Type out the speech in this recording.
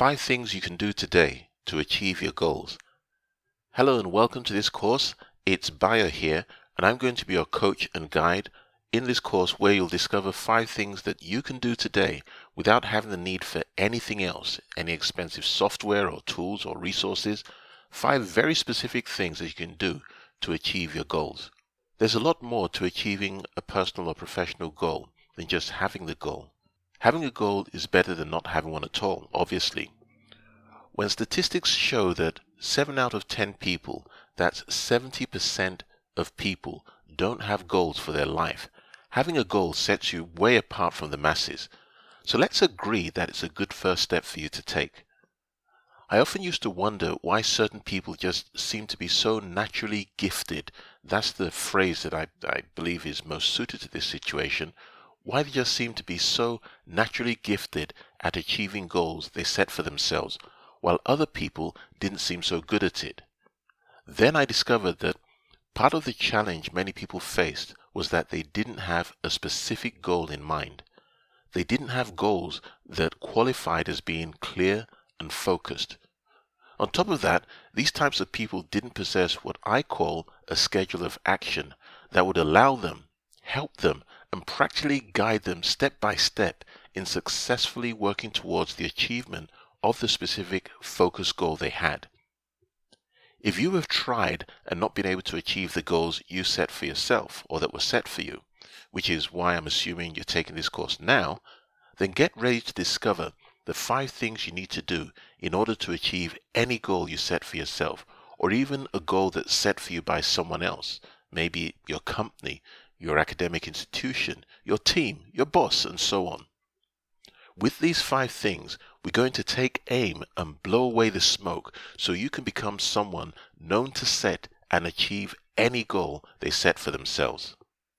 5 things you can do today to achieve your goals. Hello and welcome to this course. It's Bayo here, and I'm going to be your coach and guide in this course where you'll discover 5 things that you can do today without having the need for anything else, any expensive software or tools or resources. 5 very specific things that you can do to achieve your goals. There's a lot more to achieving a personal or professional goal than just having the goal. Having a goal is better than not having one at all, obviously. When statistics show that 7 out of 10 people, that's 70% of people, don't have goals for their life, having a goal sets you way apart from the masses. So let's agree that it's a good first step for you to take. I often used to wonder why certain people just seem to be so naturally gifted. That's the phrase that I believe is most suited to this situation. Why they just seem to be so naturally gifted at achieving goals they set for themselves, while other people didn't seem so good at it. Then I discovered that part of the challenge many people faced was that they didn't have a specific goal in mind. They didn't have goals that qualified as being clear and focused. On top of that, these types of people didn't possess what I call a schedule of action that would allow them, help them, and practically guide them step by step in successfully working towards the achievement of the specific focus goal they had. If you have tried and not been able to achieve the goals you set for yourself or that were set for you, which is why I'm assuming you're taking this course now, then get ready to discover the 5 things you need to do in order to achieve any goal you set for yourself, or even a goal that's set for you by someone else, maybe your company, your academic institution, your team, your boss, and so on. With these 5 things, we're going to take aim and blow away the smoke so you can become someone known to set and achieve any goal they set for themselves.